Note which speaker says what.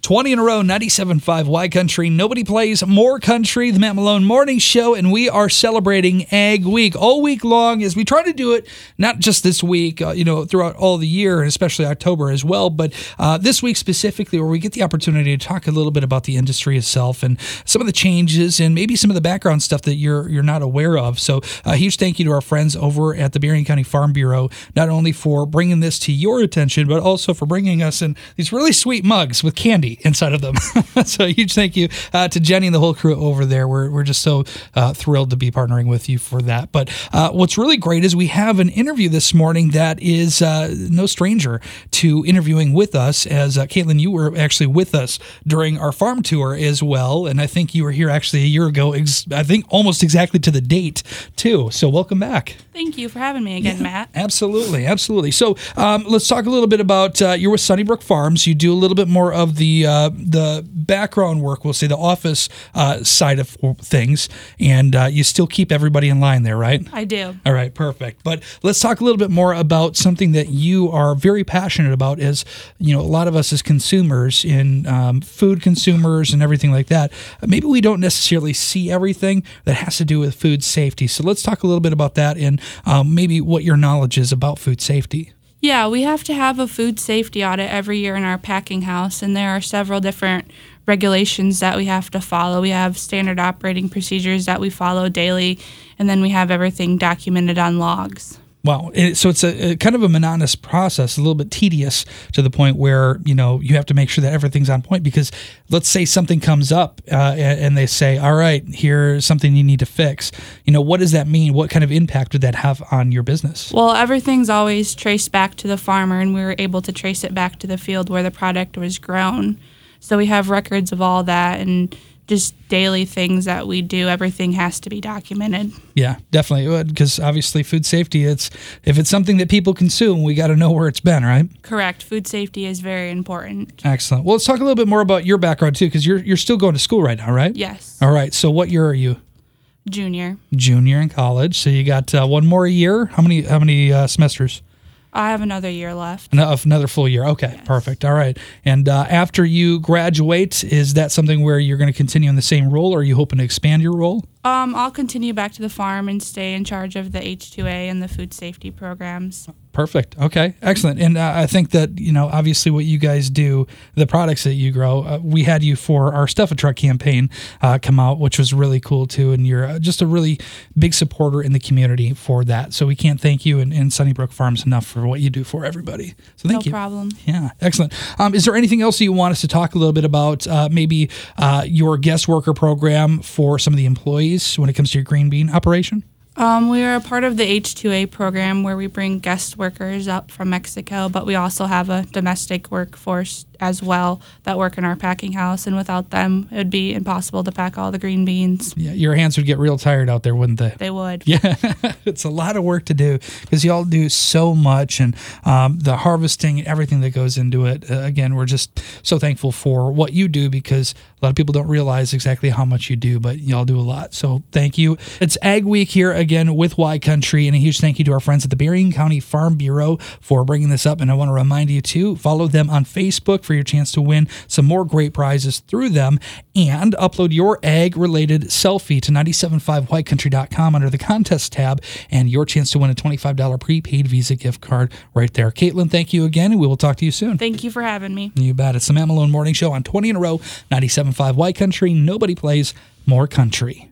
Speaker 1: 20 in a row, 97.5 Y Country. Nobody plays more country, the Matt Malone Morning Show, and we are celebrating Ag Week all week long as we try to do it, not just this week, throughout all the year, and especially October as well, but this week specifically where we get the opportunity to talk a little bit about the industry itself and some of the changes and maybe some of the background stuff that you're not aware of. So a huge thank you to our friends over at the Berrien County Farm Bureau, not only for bringing this to your attention, but also for bringing us in these really sweet mugs with candy inside of them. So a huge thank you to Jenny and the whole crew over there. We're just so thrilled to be partnering with you for that. But what's really great is we have an interview this morning that is no stranger to interviewing with us, as Caitlin, you were actually with us during our farm tour as well. And I think you were here actually a year ago, I think almost exactly to the date too. So welcome back.
Speaker 2: Thank you for having me again, Matt.
Speaker 1: Absolutely. So let's talk a little bit about you're with Sunnybrook Farms. You do a little bit more of the background work, we'll say the office side of things, and you still keep everybody in line there, right?
Speaker 2: I do.
Speaker 1: All right, perfect. But let's talk a little bit more about something that you are very passionate about, as a lot of us as consumers, in food consumers and everything like that. Maybe we don't necessarily see everything that has to do with food safety. So let's talk a little bit about that and maybe what your knowledge is about food safety.
Speaker 2: Yeah, we have to have a food safety audit every year in our packing house, and there are several different regulations that we have to follow. We have standard operating procedures that we follow daily, and then we have everything documented on logs.
Speaker 1: Wow. So it's a kind of a monotonous process, a little bit tedious to the point where, you have to make sure that everything's on point, because let's say something comes up and they say, all right, here's something you need to fix. What does that mean? What kind of impact would that have on your business?
Speaker 2: Well, everything's always traced back to the farmer, and we were able to trace it back to the field where the product was grown. So we have records of all that, and just daily things that we do. Everything has to be documented. Yeah,
Speaker 1: definitely. Because obviously food safety, if it's something that people consume, we got to know where it's been, right?
Speaker 2: Correct. Food safety is very important.
Speaker 1: Excellent. Well, let's talk a little bit more about your background too, because you're still going to school right now, right?
Speaker 2: Yes.
Speaker 1: All right. So what year are you?
Speaker 2: Junior
Speaker 1: In college. So you got one more year. How many semesters?
Speaker 2: I have another year left.
Speaker 1: Another full year. Okay, yes. Perfect. All right. And after you graduate, is that something where you're going to continue in the same role, or are you hoping to expand your role?
Speaker 2: I'll continue back to the farm and stay in charge of the H2A and the food safety programs.
Speaker 1: Perfect. Okay. Excellent. And I think that, obviously what you guys do, the products that you grow, we had you for our Stuff a Truck campaign come out, which was really cool too. And you're just a really big supporter in the community for that. So we can't thank you and Sunnybrook Farms enough for what you do for everybody. So thank you.
Speaker 2: No problem.
Speaker 1: Yeah. Excellent. Is there anything else that you want us to talk a little bit about? Maybe your guest worker program for some of the employees when it comes to your green bean operation?
Speaker 2: We are a part of the H2A program where we bring guest workers up from Mexico, but we also have a domestic workforce as well that work in our packing house, and without them, it would be impossible to pack all the green beans.
Speaker 1: Yeah, your hands would get real tired out there, wouldn't they?
Speaker 2: They would.
Speaker 1: Yeah, it's a lot of work to do because you all do so much, and the harvesting and everything that goes into it. Again, we're just so thankful for what you do, because a lot of people don't realize exactly how much you do, but y'all do a lot. So thank you. It's Ag Week here again with Y Country, and a huge thank you to our friends at the Berrien County Farm Bureau for bringing this up. And I want to remind you to follow them on Facebook for your chance to win some more great prizes through them, and upload your ag-related selfie to 975ycountry.com under the contest tab, and your chance to win a $25 prepaid Visa gift card right there. Caitlin, thank you again, and we will talk to you soon.
Speaker 2: Thank you for having me.
Speaker 1: You bet. It's the Matt Malone Morning Show on 20 in a row, 97.5 Y Country. Nobody plays more country.